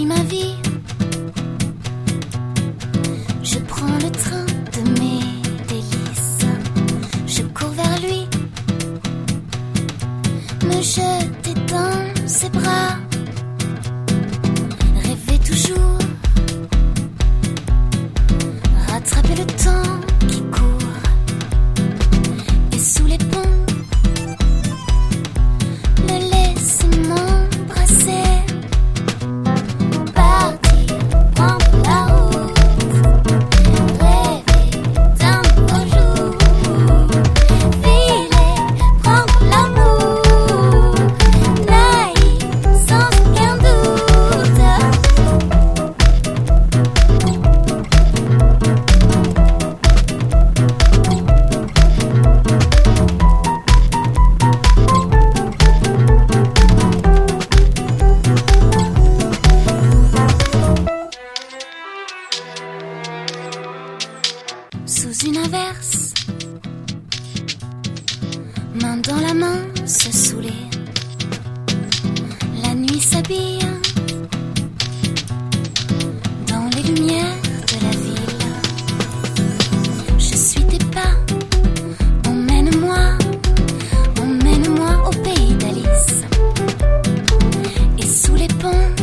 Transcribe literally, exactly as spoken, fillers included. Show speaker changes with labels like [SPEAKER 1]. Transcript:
[SPEAKER 1] pris ma vie. Je prends le train de mes délices. Je cours vers lui, me jeter dans ses bras, rêver toujours, rattraper le temps qui court. Et sous les ponts, me laisser m'embrasser. Partir, prendre la route, rêver d'un beau jour. Filer, prendre l'amour, naïf, sans aucun doute. Sous une averse, main dans la main, se saouler. La nuit s'habille dans les lumières de la ville. Je suis tes pas, emmène-moi, emmène-moi au pays d'Alice. Et sous les ponts,